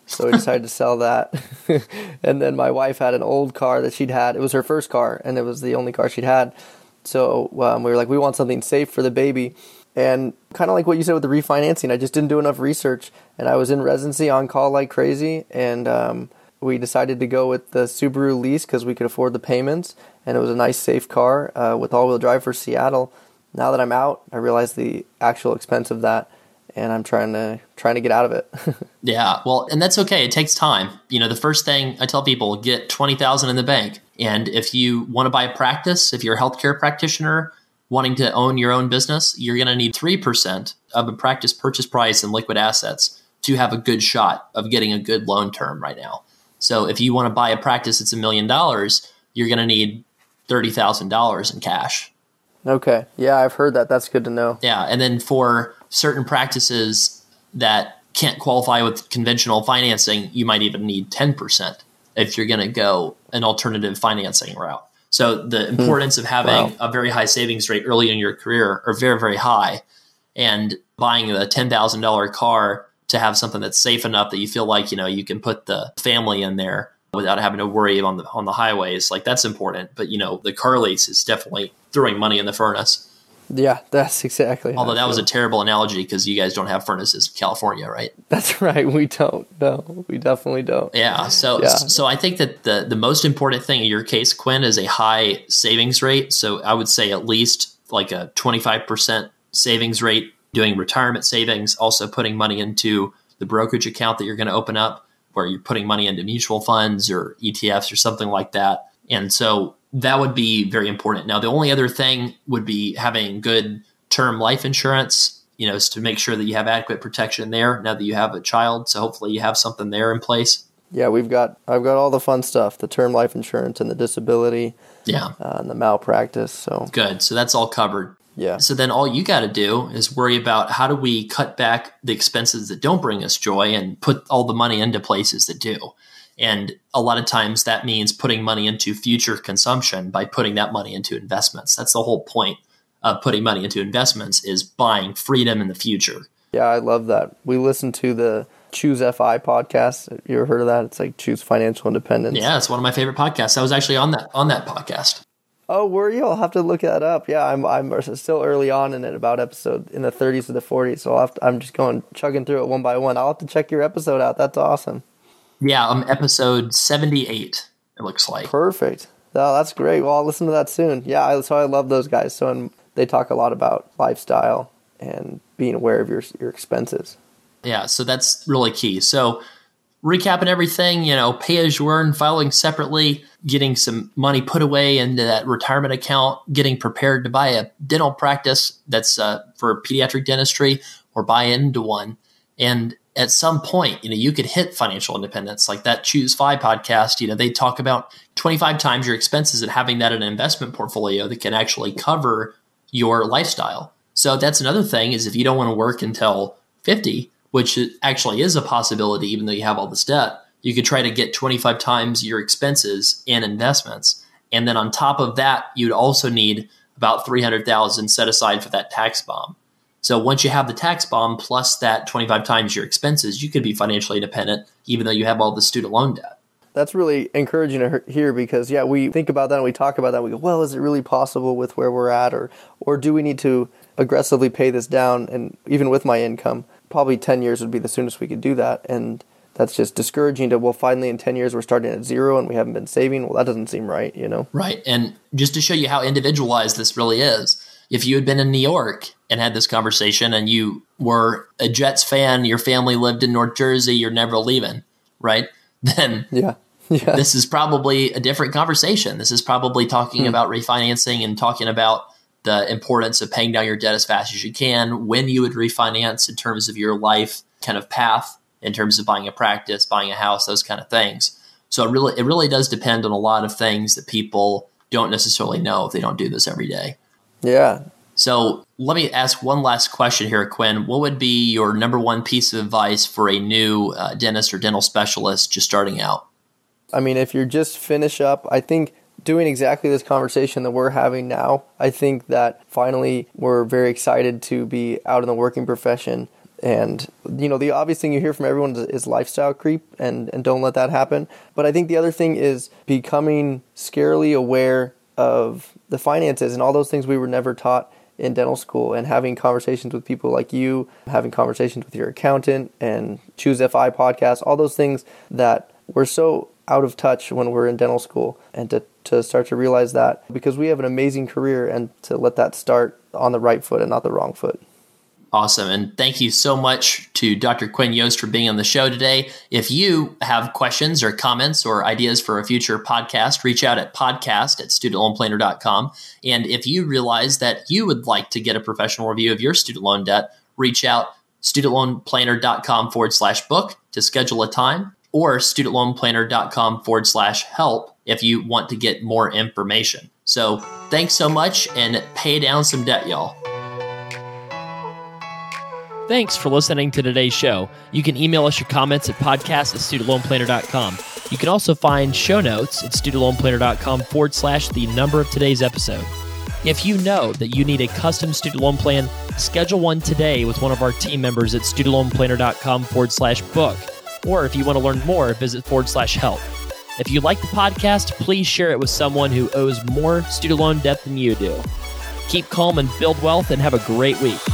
[SPEAKER 1] So we decided to sell that. And then my wife had an old car that she'd had. It was her first car, and it was the only car she'd had. So um, we were like, we want something safe for the baby. And kind of like what you said with the refinancing, I just didn't do enough research. And I was in residency on call like crazy. And um, we decided to go with the Subaru lease because we could afford the payments. And it was a nice, safe car uh, with all-wheel drive for Seattle. Now that I'm out, I realize the actual expense of that. And I'm trying to trying to get out of it.
[SPEAKER 2] Yeah, well, and that's okay. It takes time. You know, the first thing I tell people, get twenty thousand dollars in the bank. And if you want to buy a practice, if you're a healthcare practitioner wanting to own your own business, you're going to need three percent of a practice purchase price and liquid assets to have a good shot of getting a good loan term right now. So if you want to buy a practice that's a million dollars, you're going to need thirty thousand dollars in cash.
[SPEAKER 1] Okay. Yeah, I've heard that. That's good to know.
[SPEAKER 2] Yeah. And then for certain practices that can't qualify with conventional financing, you might even need ten percent if you're going to go an alternative financing route. So the importance of having wow. a very high savings rate early in your career are very, very high. And buying a ten thousand dollars car to have something that's safe enough that you feel like, you know, you can put the family in there without having to worry on the on the highways, like that's important. But, you know, the car lease is definitely throwing money in the furnace.
[SPEAKER 1] Yeah, that's exactly.
[SPEAKER 2] Although that was a terrible analogy because you guys don't have furnaces in California, right?
[SPEAKER 1] That's right. We don't. No, we definitely don't.
[SPEAKER 2] Yeah. So, yeah. so I think that the, the most important thing in your case, Quinn, is a high savings rate. So I would say at least like a twenty-five percent savings rate, doing retirement savings, also putting money into the brokerage account that you're going to open up where you're putting money into mutual funds or E T Fs or something like that. And so that would be very important. Now, the only other thing would be having good term life insurance, you know, is to make sure that you have adequate protection there now that you have a child. So hopefully you have something there in place.
[SPEAKER 1] Yeah, we've got, I've got all the fun stuff, the term life insurance and the disability.
[SPEAKER 2] Yeah.
[SPEAKER 1] Uh, and the malpractice. So
[SPEAKER 2] good. So that's all covered.
[SPEAKER 1] Yeah.
[SPEAKER 2] So then all you got to do is worry about how do we cut back the expenses that don't bring us joy and put all the money into places that do. And a lot of times that means putting money into future consumption by putting that money into investments. That's the whole point of putting money into investments is buying freedom in the future.
[SPEAKER 1] Yeah, I love that. We listened to the Choose F I podcast. You ever heard of that? It's like Choose Financial Independence.
[SPEAKER 2] Yeah, it's one of my favorite podcasts. I was actually on that on that podcast.
[SPEAKER 1] Oh, were you? I'll have to look that up. Yeah, I'm I'm still early on in it, about episode in the thirties or the forties. So I'll have to, I'm just going chugging through it one by one. I'll have to check your episode out. That's awesome.
[SPEAKER 2] Yeah, um, episode seventy-eight, it looks like.
[SPEAKER 1] Perfect. Oh, that's great. Well, I'll listen to that soon. Yeah, I, so I love those guys. So and they talk a lot about lifestyle and being aware of your your expenses.
[SPEAKER 2] Yeah, so that's really key. So recapping everything, you know, pay as you earn, filing separately, getting some money put away into that retirement account, getting prepared to buy a dental practice that's uh, for pediatric dentistry or buy into one. And at some point, you know, you could hit financial independence. Like that Choose F I podcast, you know, they talk about twenty-five times your expenses and having that in an investment portfolio that can actually cover your lifestyle. So that's another thing is if you don't want to work until fifty, which actually is a possibility, even though you have all this debt, you could try to get twenty-five times your expenses in investments. And then on top of that, you'd also need about three hundred thousand dollars set aside for that tax bomb. So once you have the tax bomb plus that twenty-five times your expenses, you could be financially independent, even though you have all the student loan debt.
[SPEAKER 1] That's really encouraging to hear because, yeah, we think about that and we talk about that. And we go, well, is it really possible with where we're at? Or, or do we need to aggressively pay this down? And even with my income, probably ten years would be the soonest we could do that. And that's just discouraging to, well, finally in ten years we're starting at zero and we haven't been saving. Well, that doesn't seem right, you know?
[SPEAKER 2] Right. And just to show you how individualized this really is, if you had been in New York and had this conversation and you were a Jets fan, your family lived in North Jersey, you're never leaving, right? Then
[SPEAKER 1] yeah. Yeah.
[SPEAKER 2] This is probably a different conversation. This is probably talking hmm. about refinancing and talking about the importance of paying down your debt as fast as you can, when you would refinance in terms of your life kind of path, in terms of buying a practice, buying a house, those kind of things. So it really, it really does depend on a lot of things that people don't necessarily know if they don't do this every day.
[SPEAKER 1] Yeah.
[SPEAKER 2] So let me ask one last question here, Quinn. What would be your number one piece of advice for a new uh, dentist or dental specialist just starting out?
[SPEAKER 1] I mean, if you're just finish up, I think doing exactly this conversation that we're having now, I think that finally we're very excited to be out in the working profession And, you know, the obvious thing you hear from everyone is, is lifestyle creep, and, and don't let that happen. But I think the other thing is becoming scarily aware of the finances and all those things we were never taught in dental school, and having conversations with people like you, having conversations with your accountant, and Choose F I podcast, all those things that we're so out of touch when we're in dental school, and to, to start to realize that, because we have an amazing career, and to let that start on the right foot and not the wrong foot.
[SPEAKER 2] Awesome. And thank you so much to Doctor Quinn Yost for being on the show today. If you have questions or comments or ideas for a future podcast, reach out at podcast at student loan planner dot com. And if you realize that you would like to get a professional review of your student loan debt, reach out student loan planner dot com forward slash book to schedule a time, or student loan planner dot com forward slash help if you want to get more information. So thanks so much, and pay down some debt, y'all.
[SPEAKER 3] Thanks for listening to today's show. You can email us your comments at podcast at student loan planner dot com. You can also find show notes at student loan planner dot com forward slash the number of today's episode. If you know that you need a custom student loan plan, schedule one today with one of our team members at student loan planner dot com forward slash book. Or if you want to learn more, visit forward slash help. If you like the podcast, please share it with someone who owes more student loan debt than you do. Keep calm and build wealth, and have a great week.